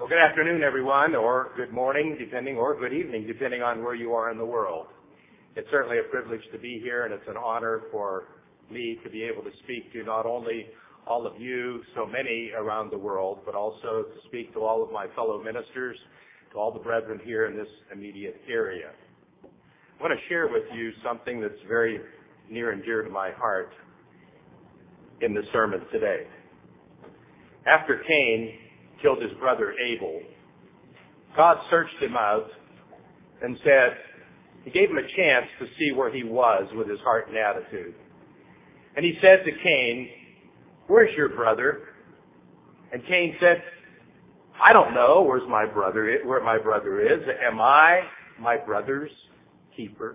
Well, good afternoon, everyone, or good morning, or good evening, depending on where you are in the world. It's certainly a privilege to be here, and it's an honor for me to be able to speak to not only all of you, so many around the world, but also to speak to all of my fellow ministers, to all the brethren here in this immediate area. I want to share with you something that's very near and dear to my heart in the sermon today. After Cain killed his brother Abel, God searched him out and said, he gave him a chance to see where he was with his heart and attitude. And he said to Cain, "Where's your brother?" And Cain said, "I don't know where my brother is. Am I my brother's keeper?"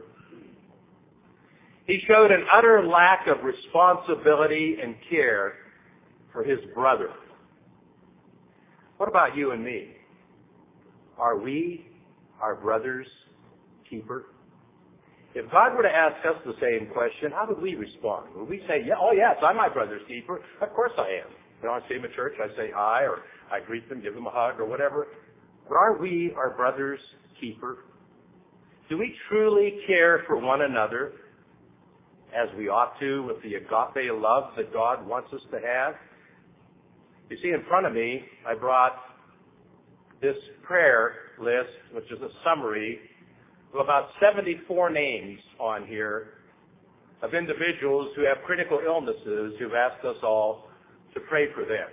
He showed an utter lack of responsibility and care for his brother. What about you and me? Are we our brother's keeper? If God were to ask us the same question, how would we respond? Would we say, "Yeah, oh yes, I'm my brother's keeper. Of course I am." When I see him at church, I say "I," or I greet them, give them a hug, or whatever. But are we our brother's keeper? Do we truly care for one another as we ought to with the agape love that God wants us to have? You see, in front of me, I brought this prayer list, which is a summary of about 74 names on here of individuals who have critical illnesses who've asked us all to pray for them.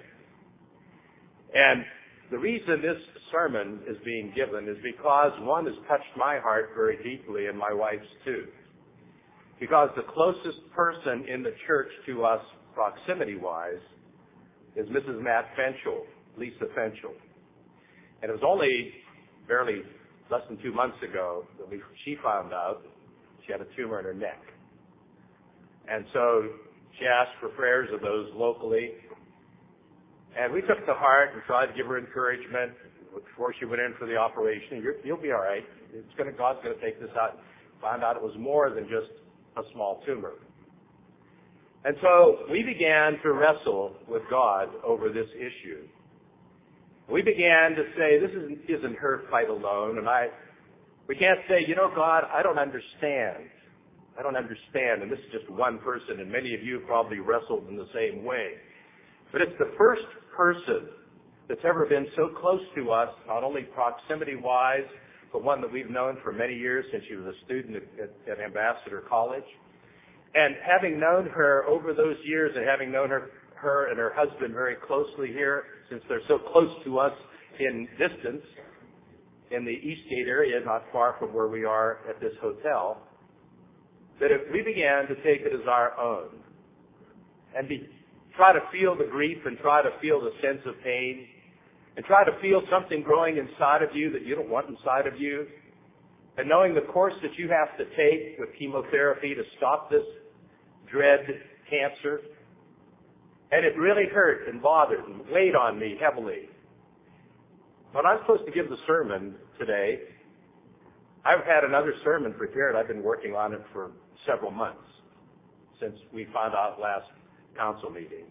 And the reason this sermon is being given is because one has touched my heart very deeply and my wife's too. Because the closest person in the church to us, proximity-wise, is Mrs. Matt Fenchel, Lisa Fenchel. And it was only barely less than 2 months ago that she found out she had a tumor in her neck. And so she asked for prayers of those locally. And we took to heart and tried to give her encouragement before she went in for the operation. You'll be all right. God's going to take this out. Found out it was more than just a small tumor. And so we began to wrestle with God over this issue. We began to say, this isn't her fight alone. And we can't say, God, I don't understand. I don't understand. And this is just one person. And many of you probably wrestled in the same way. But it's the first person that's ever been so close to us, not only proximity-wise, but one that we've known for many years since she was a student at Ambassador College. And having known her over those years and having known her and her husband very closely here, since they're so close to us in distance in the Eastgate area, not far from where we are at this hotel, that if we began to take it as our own and try to feel the grief and try to feel the sense of pain and try to feel something growing inside of you that you don't want inside of you, and knowing the course that you have to take with chemotherapy to stop this dread cancer, and it really hurt and bothered and weighed on me heavily. When I'm supposed to give the sermon today, I've had another sermon prepared. I've been working on it for several months since we found out last council meeting.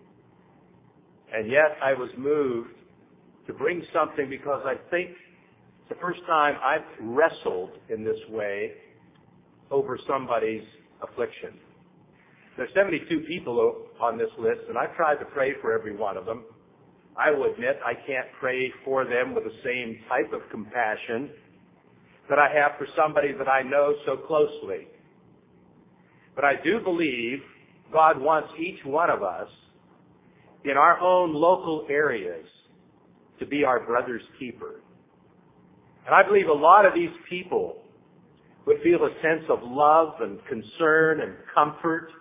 And yet I was moved to bring something because I think it's the first time I've wrestled in this way over somebody's affliction. There's 72 people on this list, and I've tried to pray for every one of them. I will admit I can't pray for them with the same type of compassion that I have for somebody that I know so closely. But I do believe God wants each one of us in our own local areas to be our brother's keeper. And I believe a lot of these people would feel a sense of love and concern and comfort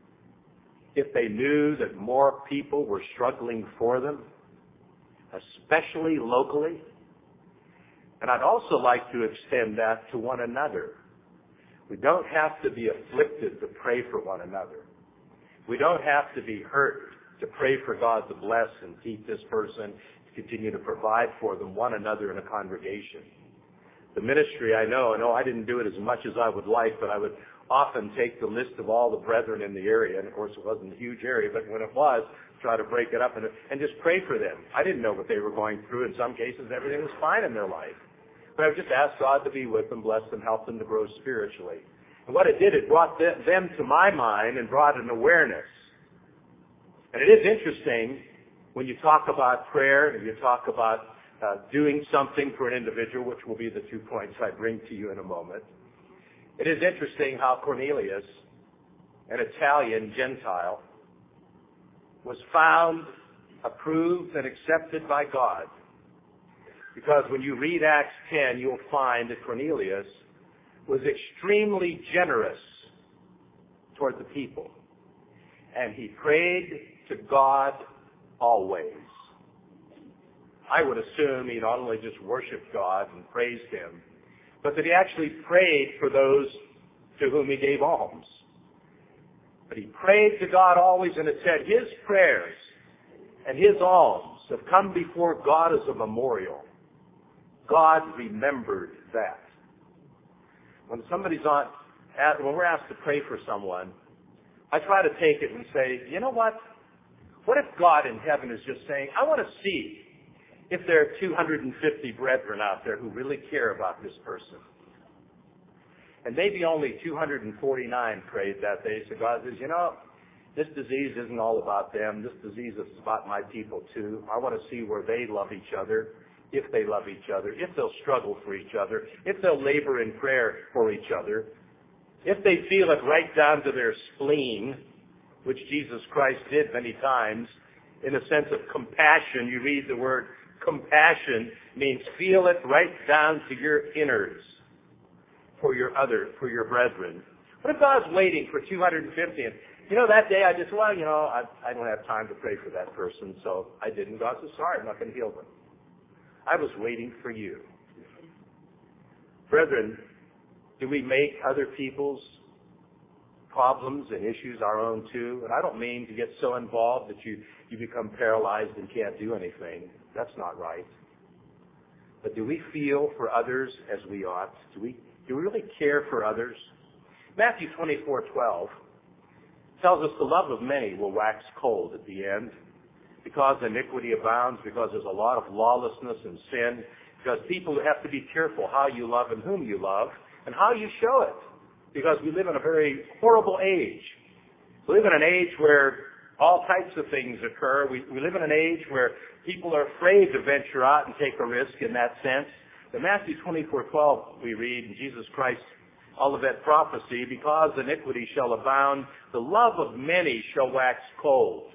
if they knew that more people were struggling for them, especially locally. And I'd also like to extend that to one another. We don't have to be afflicted to pray for one another. We don't have to be hurt to pray for God to bless and keep this person, to continue to provide for them, one another in a congregation. the ministry, I know I didn't do it as much as I would like, but I would often take the list of all the brethren in the area, and of course it wasn't a huge area, but when it was, try to break it up and just pray for them. I didn't know what they were going through. In some cases, everything was fine in their life. But I would just ask God to be with them, bless them, help them to grow spiritually. And what it did, it brought them to my mind and brought an awareness. And it is interesting when you talk about prayer and you talk about doing something for an individual, which will be the 2 points I bring to you in a moment. It is interesting how Cornelius, an Italian Gentile, was found, approved, and accepted by God. Because when you read Acts 10, you'll find that Cornelius was extremely generous toward the people. And he prayed to God always. I would assume he not only just worshiped God and praised Him, but that he actually prayed for those to whom he gave alms. But he prayed to God always, and it said his prayers and his alms have come before God as a memorial. God remembered that. When we're asked to pray for someone, I try to take it and say, you know what? What if God in heaven is just saying, I want to see if there are 250 brethren out there who really care about this person. And maybe only 249 prayed that day. So God says, this disease isn't all about them. This disease is about my people too. I want to see where they love each other, if they love each other, if they'll struggle for each other, if they'll labor in prayer for each other, if they feel it right down to their spleen, which Jesus Christ did many times, in a sense of compassion. You read the word compassion means feel it right down to your innards for your brethren. What if God's waiting for 250? And, that day I just, I don't have time to pray for that person, so I didn't. God says, sorry, I'm not going to heal them. I was waiting for you. Brethren, do we make other people's problems and issues our own too? And I don't mean to get so involved that you become paralyzed and can't do anything. That's not right. But do we feel for others as we ought? Do we really care for others? Matthew 24:12 tells us the love of many will wax cold at the end, because iniquity abounds, because there's a lot of lawlessness and sin, because people have to be careful how you love and whom you love and how you show it, because we live in a very horrible age. We live in an age where all types of things occur. We live in an age where people are afraid to venture out and take a risk in that sense. In Matthew 24:12 we read in Jesus Christ's Olivet prophecy, because iniquity shall abound, the love of many shall wax cold.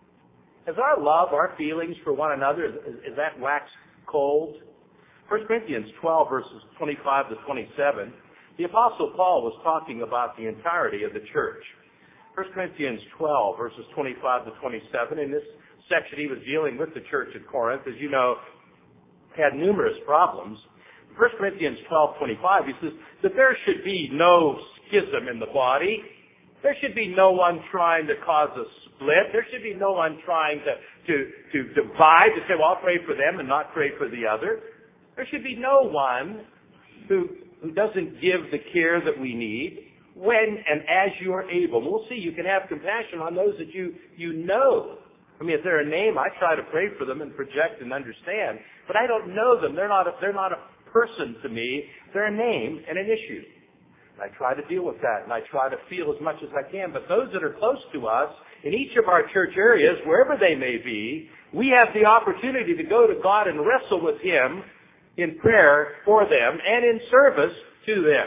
Is our love, our feelings for one another, is that waxed cold? 1 Corinthians 12 verses 25 to 27, the Apostle Paul was talking about the entirety of the church. 1 Corinthians 12 verses 25 to 27, in this section he was dealing with the church at Corinth, as you know, had numerous problems. 1 Corinthians 12:25, he says that there should be no schism in the body. There should be no one trying to cause a split. There should be no one trying to divide, to say, well, I'll pray for them and not pray for the other. There should be no one who doesn't give the care that we need when and as you are able. We'll see, you can have compassion on those that you know. I mean, if they're a name, I try to pray for them and project and understand. But I don't know them. They're not a person to me. They're a name and an issue. I try to deal with that, and I try to feel as much as I can. But those that are close to us, in each of our church areas, wherever they may be, we have the opportunity to go to God and wrestle with Him in prayer for them and in service to them.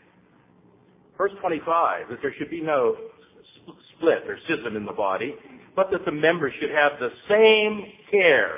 Verse 25, that there should be no split or schism in the body, but that the members should have the same care,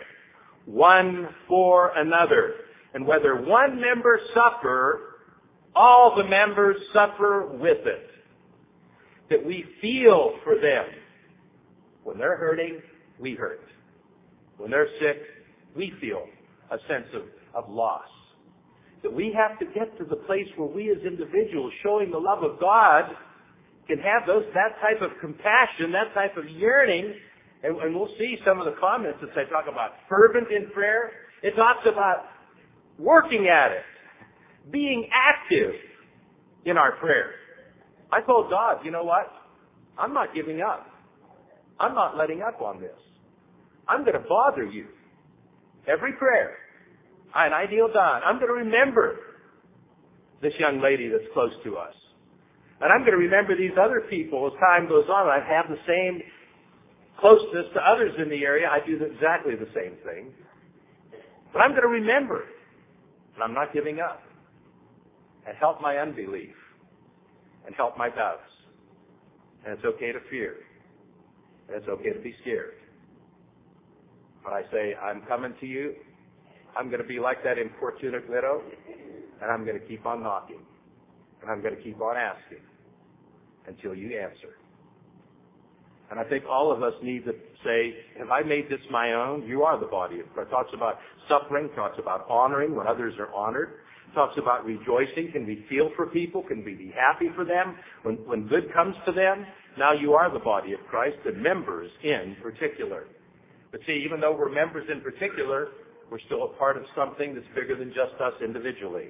one for another. And whether one member suffer, all the members suffer with it. That we feel for them. When they're hurting, we hurt. When they're sick, we feel a sense of loss. That we have to get to the place where we as individuals, showing the love of God, can have that type of compassion, that type of yearning. And we'll see some of the comments that they talk about fervent in prayer. It talks about working at it. being active in our prayer. I told God, you know what? I'm not giving up. I'm not letting up on this. I'm going to bother you. Every prayer. And I kneel down. I'm going to remember this young lady that's close to us. And I'm going to remember these other people as time goes on. I have the same closeness to others in the area. I do exactly the same thing. But I'm going to remember. And I'm not giving up. And help my unbelief. And help my doubts. And it's okay to fear. And it's okay to be scared. But I say, I'm coming to you. I'm going to be like that importunate widow. And I'm going to keep on knocking. And I'm going to keep on asking until you answer. And I think all of us need to say, have I made this my own? You are the body of Christ. It talks about suffering, talks about honoring when others are honored. It talks about rejoicing. Can we feel for people? Can we be happy for them when good comes to them? Now you are the body of Christ, and members in particular. But see, even though we're members in particular, we're still a part of something that's bigger than just us individually.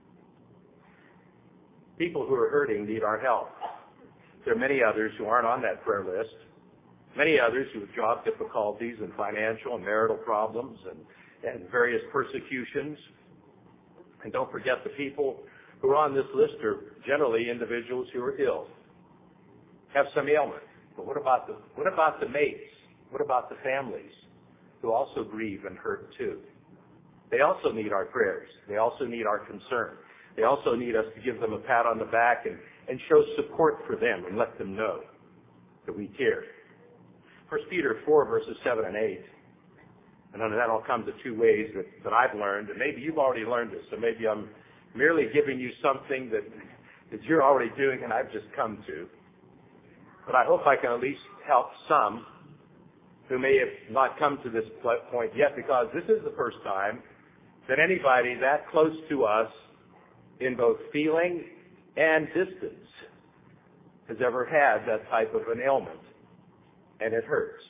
People who are hurting need our help. There are many others who aren't on that prayer list. Many others who have job difficulties and financial and marital problems and various persecutions. And don't forget, the people who are on this list are generally individuals who are ill, have some ailment. But what about the mates? What about the families who also grieve and hurt too? They also need our prayers. They also need our concern. They also need us to give them a pat on the back and show support for them and let them know that we care. 1 Peter 4, verses 7 and 8. And under that I'll come to two ways that I've learned. And maybe you've already learned this, so maybe I'm merely giving you something that you're already doing and I've just come to. But I hope I can at least help some who may have not come to this point yet, because this is the first time that anybody that close to us in both feeling and distance has ever had that type of an ailment. And it hurts.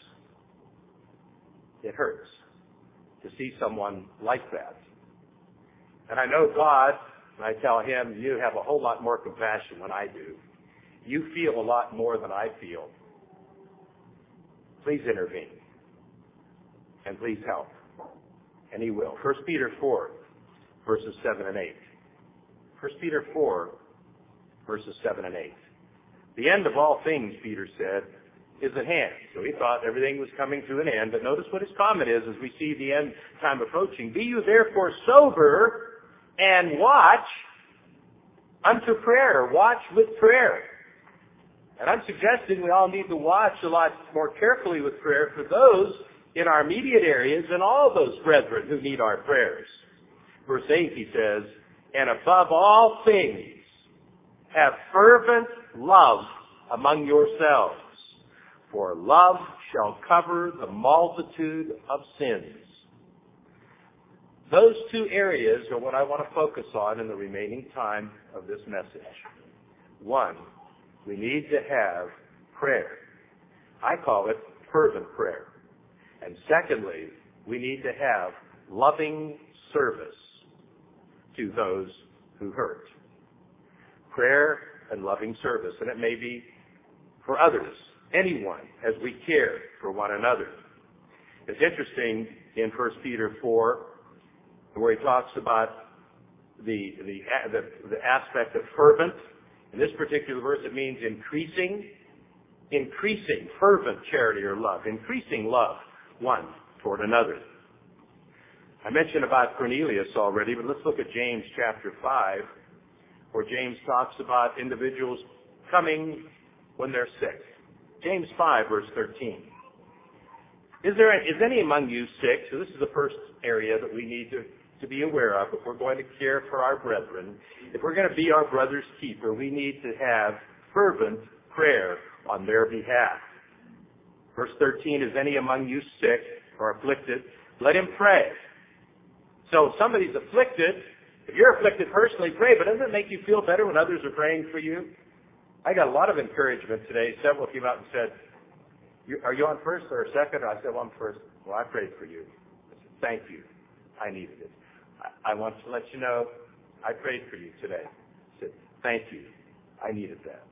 It hurts to see someone like that. And I know God, and I tell him, you have a whole lot more compassion than I do. You feel a lot more than I feel. Please intervene. And please help. And he will. 1 Peter 4, verses 7 and 8. 1 Peter 4, verses 7 and 8. The end of all things, Peter said, is at hand. So he thought everything was coming to an end. But notice what his comment is as we see the end time approaching. Be you therefore sober and watch unto prayer. Watch with prayer. And I'm suggesting we all need to watch a lot more carefully with prayer for those in our immediate areas and all those brethren who need our prayers. Verse 8, he says, and above all things, have fervent love among yourselves, for love shall cover the multitude of sins. Those two areas are what I want to focus on in the remaining time of this message. One, we need to have prayer. I call it fervent prayer. And secondly, we need to have loving service to those who hurt. Prayer and loving service. And it may be for others, anyone, as we care for one another. It's interesting in 1 Peter 4, where he talks about the aspect of fervent. In this particular verse, it means increasing fervent charity or love, increasing love one toward another. I mentioned about Cornelius already, but let's look at James chapter 5, where James talks about individuals coming when they're sick. James 5, verse 13. Is any among you sick? So this is the first area that we need to be aware of if we're going to care for our brethren. If we're going to be our brother's keeper, we need to have fervent prayer on their behalf. Verse 13, is any among you sick or afflicted? Let him pray. So if somebody's afflicted, if you're afflicted personally, pray. But doesn't it make you feel better when others are praying for you? I got a lot of encouragement today. Several came out and said, are you on first or second? I said, well, I'm first. Well, I prayed for you. I said, thank you. I needed it. I want to let you know I prayed for you today. I said, thank you. I needed that.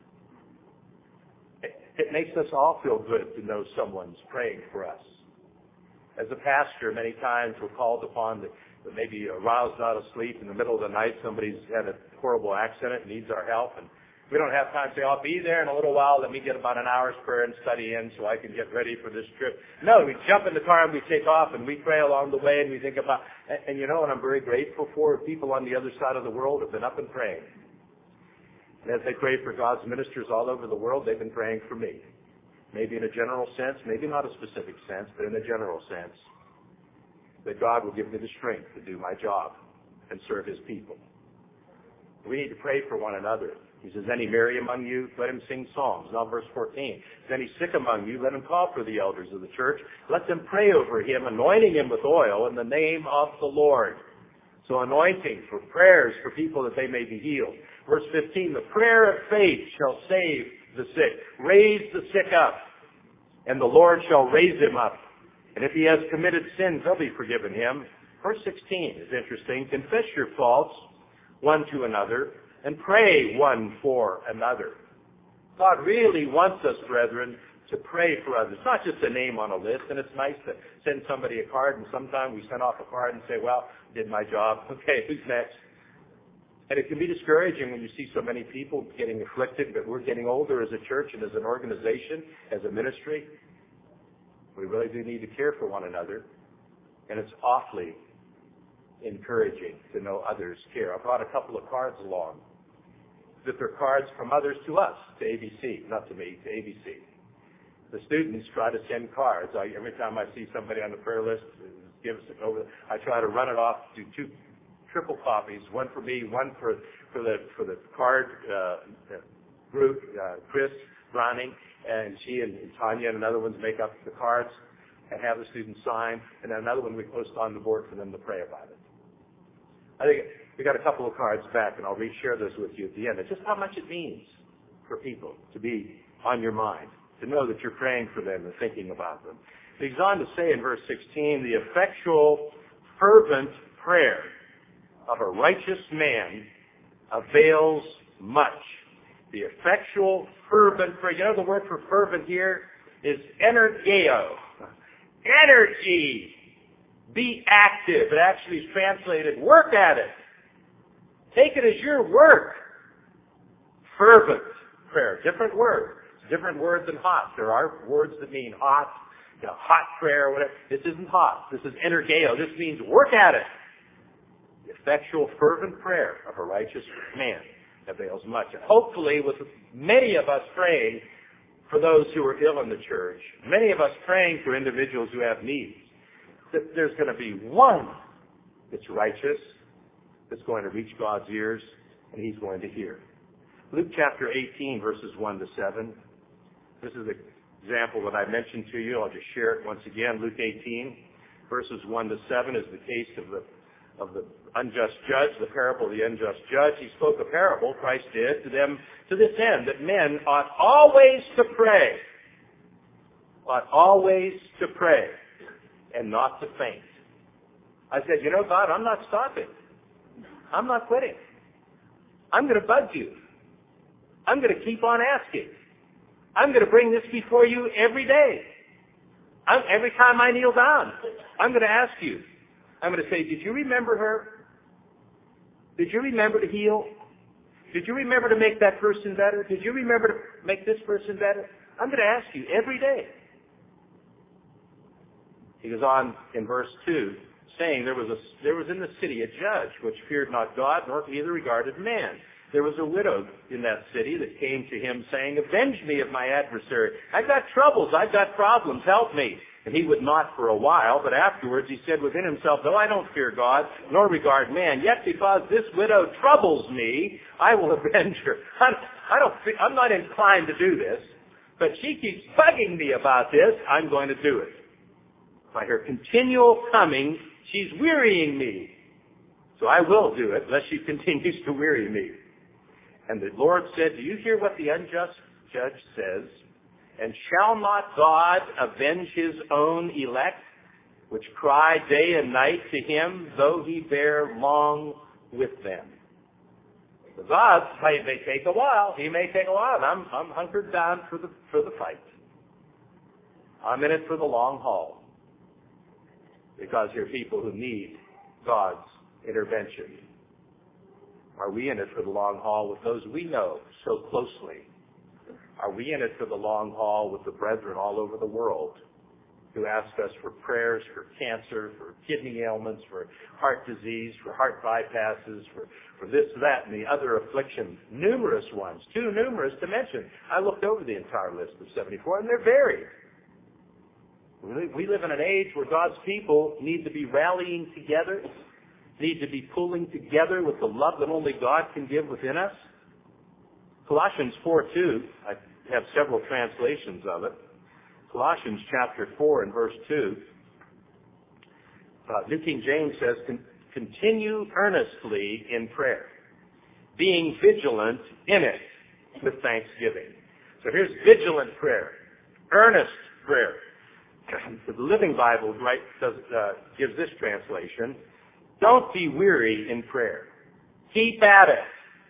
It makes us all feel good to know someone's praying for us. As a pastor, many times we're called upon to maybe roused out of sleep in the middle of the night. Somebody's had a horrible accident and needs our help. And we don't have time to say, I'll be there in a little while. Let me get about an hour's prayer and study in so I can get ready for this trip. No, we jump in the car and we take off and we pray along the way and we think about, and you know what I'm very grateful for? People on the other side of the world have been up and praying. And as they pray for God's ministers all over the world, they've been praying for me. Maybe in a general sense, maybe not a specific sense, but in a general sense, that God will give me the strength to do my job and serve His people. We need to pray for one another. He says, any merry among you, let him sing psalms. Now verse 14. Is any sick among you, let him call for the elders of the church. Let them pray over him, anointing him with oil in the name of the Lord. So anointing for prayers for people that they may be healed. Verse 15, the prayer of faith shall save the sick. Raise the sick up, and the Lord shall raise him up. And if he has committed sins, they'll be forgiven him. Verse 16 is interesting. Confess your faults one to another, and pray one for another. God really wants us, brethren, to pray for others. It's not just a name on a list, and it's nice to send somebody a card, and sometimes we send off a card and say, well, did my job. Okay, who's next? And it can be discouraging when you see so many people getting afflicted, but we're getting older as a church and as an organization, as a ministry. We really do need to care for one another, and it's awfully encouraging to know others care. I brought a couple of cards along that they're cards from others to us, to ABC, not to me, to ABC. The students try to send cards. Every time I see somebody on the prayer list, give us over. I try to run it off to two triple copies, one for me, one for the card group, Chris Browning, and she and Tanya and another ones make up the cards and have the students sign, and then another one we post on the board for them to pray about it. I think we got a couple of cards back, and I'll reshare those with you at the end. It's just how much it means for people to be on your mind, to know that you're praying for them and thinking about them. He goes on to say in verse 16, the effectual, fervent prayer of a righteous man avails much. The effectual, fervent prayer. You know the word for fervent here is energeo. Energy. Be active. It actually is translated, work at it. Take it as your work. Fervent prayer. Different word. It's a different word than hot. There are words that mean hot, hot prayer, or whatever. This isn't hot. This is energeo. This means work at it. The effectual, fervent prayer of a righteous man avails much. And hopefully, with many of us praying for those who are ill in the church, many of us praying for individuals who have needs, that there's going to be one that's righteous, that's going to reach God's ears, and He's going to hear. Luke chapter 18, verses 1 to 7. This is the example that I mentioned to you. I'll just share it once again. Luke 18, verses 1 to 7 is the case of the unjust judge, the parable of the unjust judge. He spoke a parable, Christ did, to them to this end, that men ought always to pray. Ought always to pray and not to faint. I said, God, I'm not stopping. I'm not quitting. I'm going to bug you. I'm going to keep on asking. I'm going to bring this before you every day. Every time I kneel down, I'm going to ask you. I'm going to say, did you remember her? Did you remember to heal? Did you remember to make that person better? Did you remember to make this person better? I'm going to ask you every day. He goes on in verse 2, saying, there was in the city a judge which feared not God, nor neither regarded man. There was a widow in that city that came to him saying, avenge me of my adversary. I've got troubles. I've got problems. Help me. And he would not for a while, but afterwards he said within himself, though I don't fear God, nor regard man, yet because this widow troubles me, I will avenge her. I'm not inclined to do this, but she keeps bugging me about this. I'm going to do it. By her continual coming, she's wearying me. So I will do it, lest she continues to weary me. And the Lord said, do you hear what the unjust judge says? And shall not God avenge His own elect, which cry day and night to Him, though He bear long with them? God may take a while. He may take a while, and I'm hunkered down for the fight. I'm in it for the long haul, because there are people who need God's intervention. Are we in it for the long haul with those we know so closely? Are we in it for the long haul with the brethren all over the world who ask us for prayers for cancer, for kidney ailments, for heart disease, for heart bypasses, for this, that, and the other afflictions? Numerous ones, too numerous to mention. I looked over the entire list of 74, and they're varied. We live in an age where God's people need to be rallying together, need to be pulling together with the love that only God can give within us. Colossians 4:2, I have several translations of it. Colossians chapter 4 and verse 2. New King James says, continue earnestly in prayer, being vigilant in it with thanksgiving. So here's vigilant prayer, earnest prayer. The Living Bible gives this translation, don't be weary in prayer. Keep at it.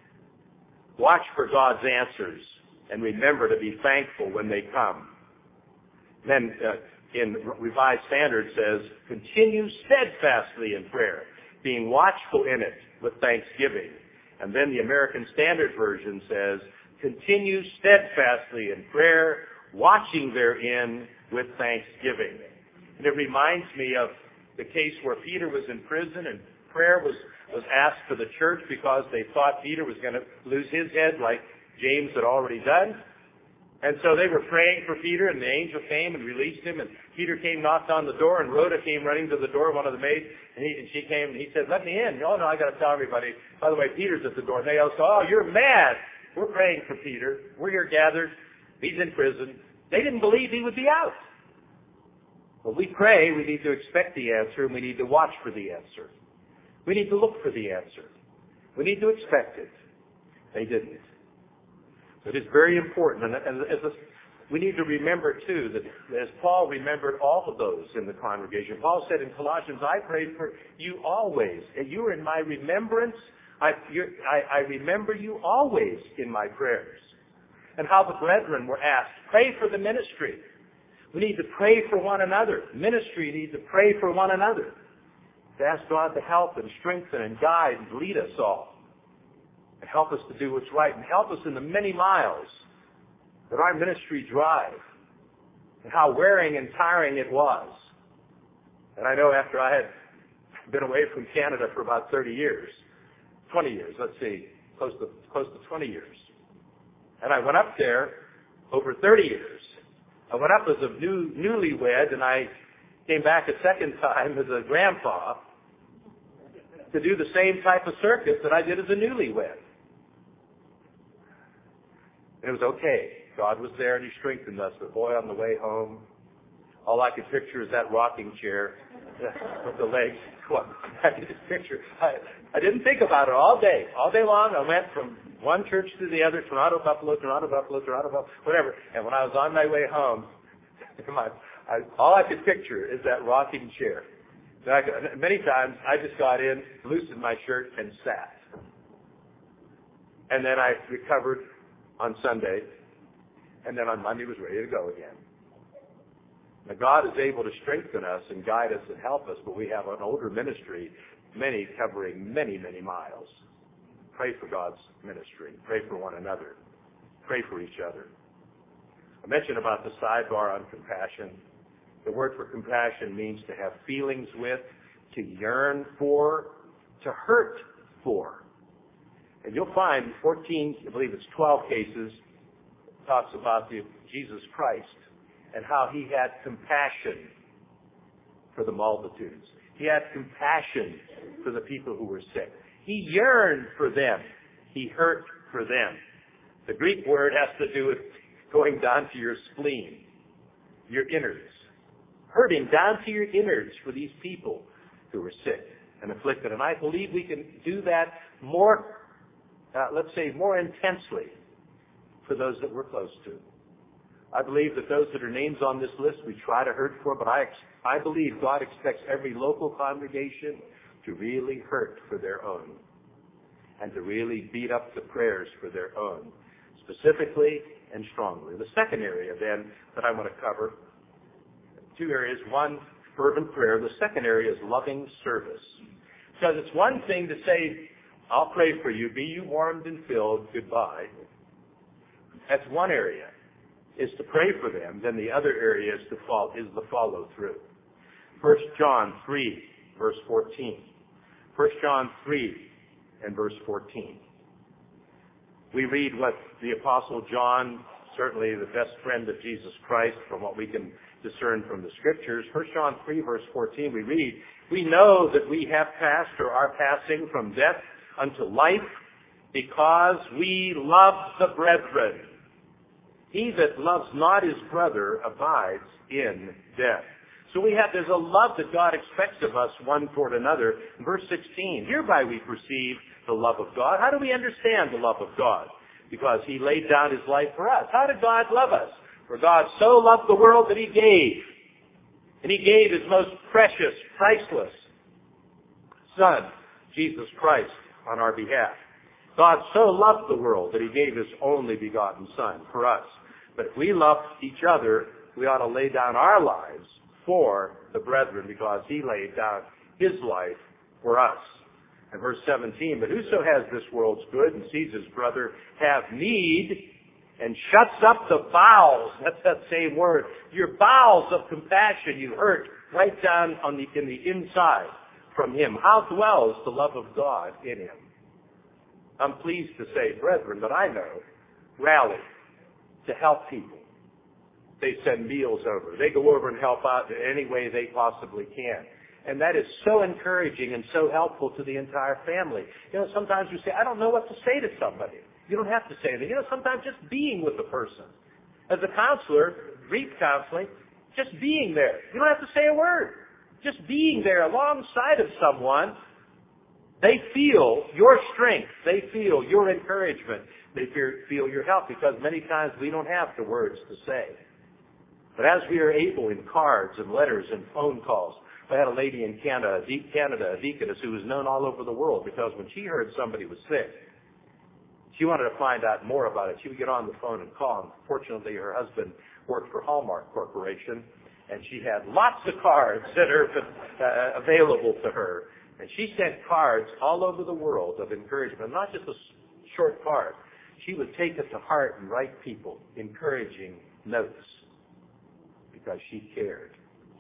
Watch for God's answers and remember to be thankful when they come. Then in Revised Standard says, continue steadfastly in prayer, being watchful in it with thanksgiving. And then the American Standard Version says, continue steadfastly in prayer, watching therein with thanksgiving. And it reminds me of the case where Peter was in prison and prayer was asked for the church because they thought Peter was going to lose his head like James had already done. And so they were praying for Peter, and the angel came and released him, and Peter came, knocked on the door, and Rhoda came running to the door, one of the maids, and she came, and he said, let me in. Oh, no, I got to tell everybody. By the way, Peter's at the door. And they all said, oh, you're mad. We're praying for Peter. We're here gathered. He's in prison. They didn't believe he would be out. When we pray, we need to expect the answer, and we need to watch for the answer. We need to look for the answer. We need to expect it. They didn't. It is very important, and we need to remember, too, that as Paul remembered all of those in the congregation, Paul said in Colossians, I prayed for you always. And you are in my remembrance. I remember you always in my prayers. And how the brethren were asked, pray for the ministry. We need to pray for one another. Ministry needs to pray for one another. To ask God to help and strengthen and guide and lead us all. And help us to do what's right. And help us in the many miles that our ministry drive. And how wearing and tiring it was. And I know after I had been away from Canada for about 30 years, 20 years, let's see, close to 20 years. And I went up there over 30 years. I went up as a newlywed, and I came back a second time as a grandpa to do the same type of circus that I did as a newlywed. It was okay. God was there and He strengthened us. But boy, on the way home, all I could picture is that rocking chair with the legs. I could just picture. I didn't think about it all day. All day long, I went from one church to the other, Toronto, Buffalo, whatever. And when I was on my way home, all I could picture is that rocking chair. Many times, I just got in, loosened my shirt, and sat. And then I recovered on Sunday, and then on Monday was ready to go again. Now, God is able to strengthen us and guide us and help us, but we have an older ministry, many covering many, many miles. Pray for God's ministry. Pray for one another. Pray for each other. I mentioned about the sidebar on compassion. The word for compassion means to have feelings with, to yearn for, to hurt for. And you'll find 14, I believe it's 12 cases, talks about Jesus Christ and how He had compassion for the multitudes. He had compassion for the people who were sick. He yearned for them. He hurt for them. The Greek word has to do with going down to your spleen, your innards. Hurting down to your innards for these people who were sick and afflicted. And I believe we can do that more, more intensely for those that we're close to. I believe that those that are names on this list we try to hurt for, but I believe God expects every local congregation to really hurt for their own. and to really beat up the prayers for their own, specifically and strongly. The second area, then, that I want to cover, two areas. One, fervent prayer. The second area is loving service. Because it's one thing to say, I'll pray for you, be you warmed and filled, goodbye. That's one area, is to pray for them. Then the other area is the follow through. 1 John 3, verse 14. 1 John 3 and verse 14. We read what the Apostle John, certainly the best friend of Jesus Christ, from what we can discern from the Scriptures. 1 John 3, verse 14, we read, we know that we have passed or are passing from death unto life because we love the brethren. He that loves not his brother abides in death. So there's a love that God expects of us one toward another. In verse 16, hereby we perceive the love of God. How do we understand the love of God? Because he laid down his life for us. How did God love us? For God so loved the world that he gave. And he gave his most precious, priceless Son, Jesus Christ, on our behalf. God so loved the world that he gave his only begotten Son for us. But if we love each other, we ought to lay down our lives for the brethren, because he laid down his life for us. And verse 17, but whoso has this world's good and sees his brother have need and shuts up the bowels, that's that same word, your bowels of compassion you hurt right down in the inside from him. How dwells the love of God in him? I'm pleased to say, brethren, that I know rally to help people. They send meals over. They go over and help out in any way they possibly can. And that is so encouraging and so helpful to the entire family. Sometimes we say, I don't know what to say to somebody. You don't have to say anything. Sometimes just being with the person. As a counselor, grief counseling, just being there. You don't have to say a word. Just being there alongside of someone, they feel your strength. They feel your encouragement. They feel your help, because many times we don't have the words to say. But as we are able in cards and letters and phone calls, I had a lady in Canada, a deaconess, who was known all over the world, because when she heard somebody was sick, she wanted to find out more about it. She would get on the phone and call. Fortunately, her husband worked for Hallmark Corporation, and she had lots of cards that are available to her. And she sent cards all over the world of encouragement, not just a short card. She would take it to heart and write people encouraging notes because she cared.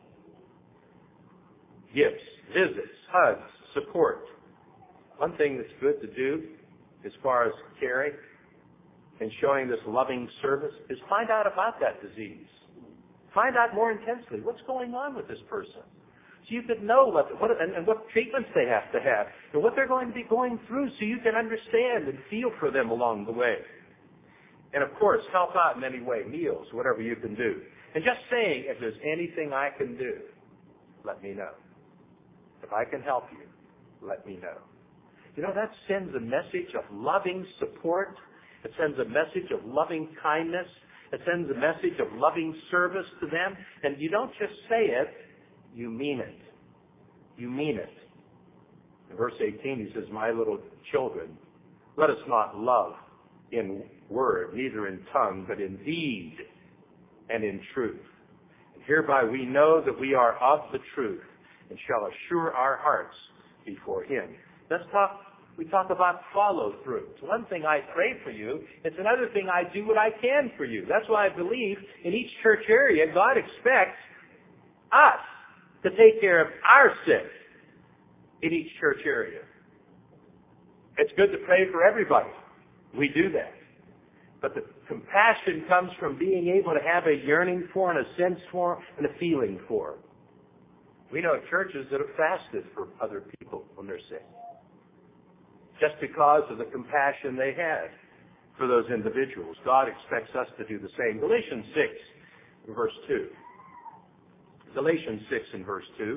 Gifts, visits, hugs, support. One thing that's good to do as far as caring and showing this loving service is find out about that disease. Find out more intensely what's going on with this person. So you could know what treatments they have to have and what they're going to be going through, so you can understand and feel for them along the way. And of course, help out in any way, meals, whatever you can do. And just saying, if there's anything I can do, let me know. If I can help you, let me know. That sends a message of loving support. It sends a message of loving kindness. It sends a message of loving service to them. And you don't just say it, you mean it. You mean it. In verse 18, he says, my little children, let us not love in word, neither in tongue, but in deed and in truth. And hereby we know that we are of the truth, and shall assure our hearts before him. We talk about follow through. It's one thing I pray for you. It's another thing I do what I can for you. That's why I believe in each church area, God expects us to take care of our sick in each church area. It's good to pray for everybody. We do that. But the compassion comes from being able to have a yearning for and a sense for and a feeling for. We know churches that have fasted for other people when they're sick, just because of the compassion they had for those individuals. God expects us to do the same. Galatians 6, verse 2. Galatians 6 and verse 2.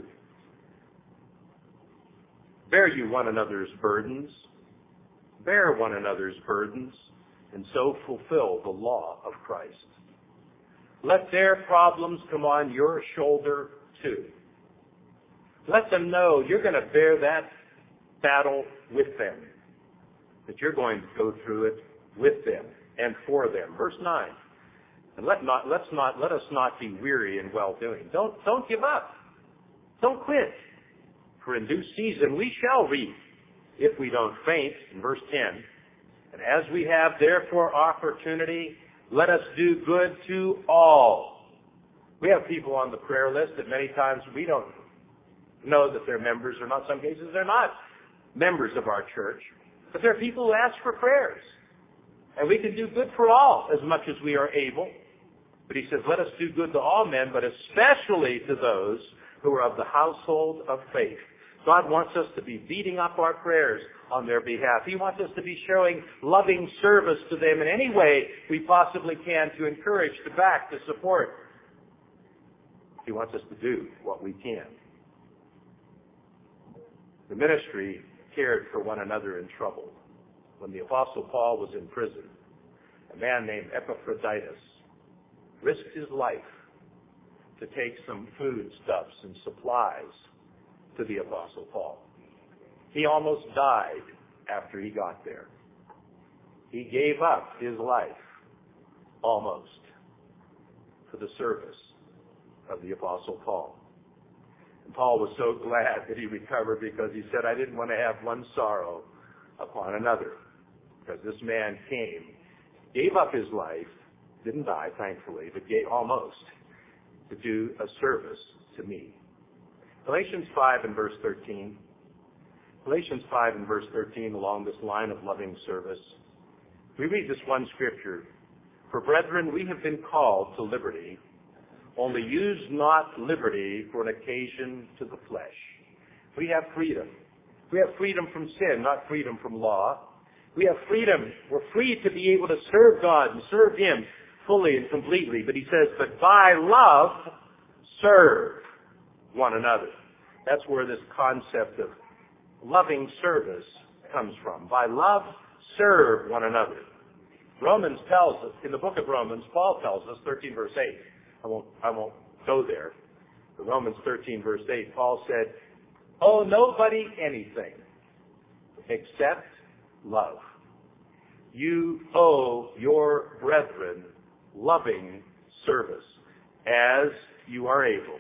Bear you one another's burdens. Bear one another's burdens, and so fulfill the law of Christ. Let their problems come on your shoulder too. Let them know you're going to bear that battle with them. that you're going to go through it with them and for them. Verse 9. And let us not be weary in well-doing. Don't give up. Don't quit. For in due season we shall reap if we don't faint. In verse 10. And as we have therefore opportunity, let us do good to all. We have people on the prayer list that many times we don't know that they're members, or not. Some cases they're not members of our church. But there are people who ask for prayers. And we can do good for all as much as we are able. But he says, let us do good to all men, but especially to those who are of the household of faith. God wants us to be beating up our prayers on their behalf. He wants us to be showing loving service to them in any way we possibly can, to encourage, to back, to support. He wants us to do what we can. The ministry cared for one another in trouble. When the Apostle Paul was in prison, a man named Epaphroditus risked his life to take some foodstuffs and supplies to the Apostle Paul. He almost died after he got there. He gave up his life, almost, for the service of the Apostle Paul. And Paul was so glad that he recovered, because he said, I didn't want to have one sorrow upon another. Because this man came, gave up his life, didn't die, thankfully, but gave almost, to do a service to me. Galatians 5 and verse 13. Galatians 5 and verse 13, along this line of loving service, we read this one scripture. For brethren, we have been called to liberty, only use not liberty for an occasion to the flesh. We have freedom. We have freedom from sin, not freedom from law. We have freedom. We're free to be able to serve God and serve Him fully and completely. But he says, but by love, serve one another. That's where this concept of loving service comes from. By love, serve one another. Romans tells us, in the book of Romans, Paul tells us, 13 verse 8. I won't go there. But Romans 13 verse 8, Paul said, owe nobody anything except love. You owe your brethren loving service as you are able.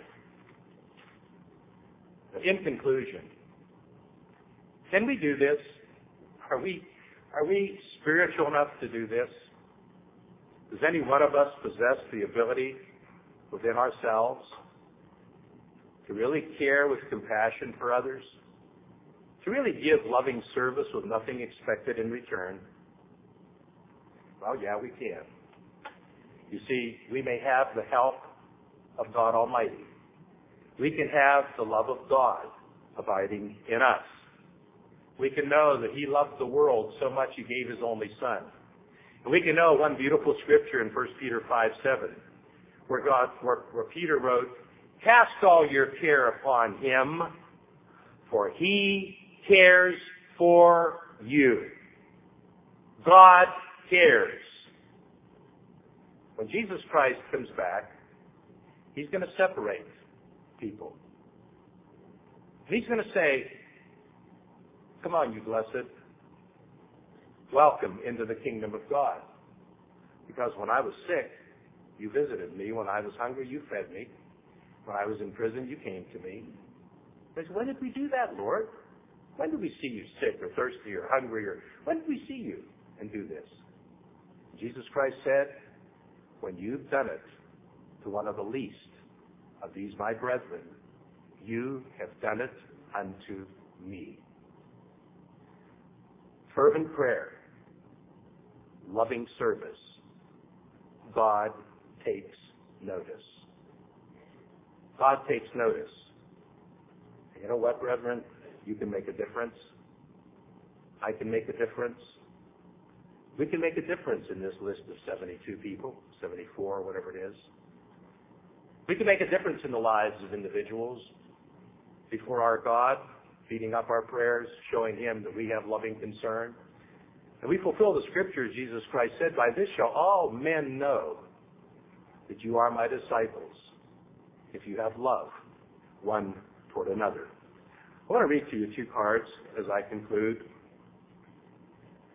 In conclusion, can we do this? Are we spiritual enough to do this? Does any one of us possess the ability within ourselves to really care with compassion for others? To really give loving service with nothing expected in return? Well, yeah, we can. You see, we may have the help of God Almighty. We can have the love of God abiding in us. We can know that He loved the world so much He gave His only Son. And we can know one beautiful scripture in 1 Peter 5:7, where Peter wrote, cast all your care upon Him, for He cares for you. God cares. When Jesus Christ comes back, He's going to separate people. He's going to say, come on, you blessed. Welcome into the kingdom of God. Because when I was sick, you visited me. When I was hungry, you fed me. When I was in prison, you came to me. I said, when did we do that, Lord? When did we see you sick or thirsty or hungry? Or when did we see you and do this? Jesus Christ said, when you've done it to one of the least of these my brethren, you have done it unto me. Fervent prayer, loving service, God takes notice. God takes notice. And you know what, brethren? You can make a difference. I can make a difference. We can make a difference in this list of 72 people, 74, whatever it is. We can make a difference in the lives of individuals before our God, feeding up our prayers, showing Him that we have loving concern. And we fulfill the scripture, Jesus Christ said, by this shall all men know that you are my disciples, if you have love one toward another. I want to read to you two cards as I conclude.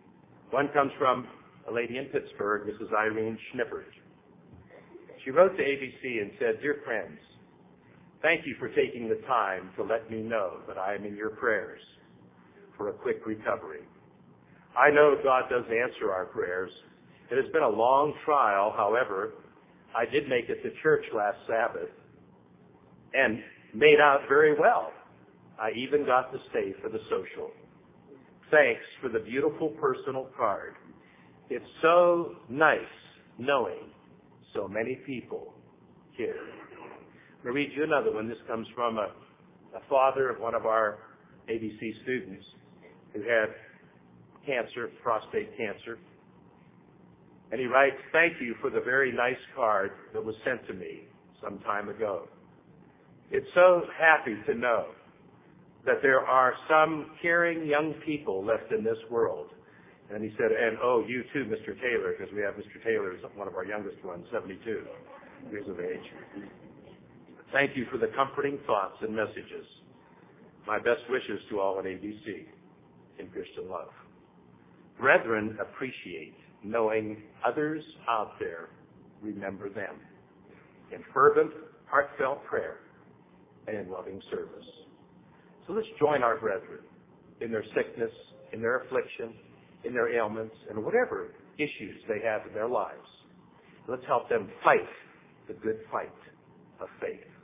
One comes from a lady in Pittsburgh, Mrs. Irene Schnippert. She wrote to ABC and said, "Dear friends, thank you for taking the time to let me know that I am in your prayers for a quick recovery. I know God does answer our prayers. It has been a long trial. However, I did make it to church last Sabbath and made out very well. I even got to stay for the social. Thanks for the beautiful personal card. It's so nice knowing so many people care." I'm going to read you another one. This comes from a father of one of our ABC students who had cancer, prostate cancer. And he writes, "Thank you for the very nice card that was sent to me some time ago. It's so happy to know that there are some caring young people left in this world." And he said, "And oh, you too, Mr. Taylor," because we have Mr. Taylor as one of our youngest ones, 72 years of age. "Thank you for the comforting thoughts and messages. My best wishes to all at ABC in Christian love." Brethren appreciate knowing others out there remember them in fervent, heartfelt prayer and in loving service. So let's join our brethren in their sickness, in their affliction, in their ailments, and whatever issues they have in their lives. Let's help them fight the good fight of faith.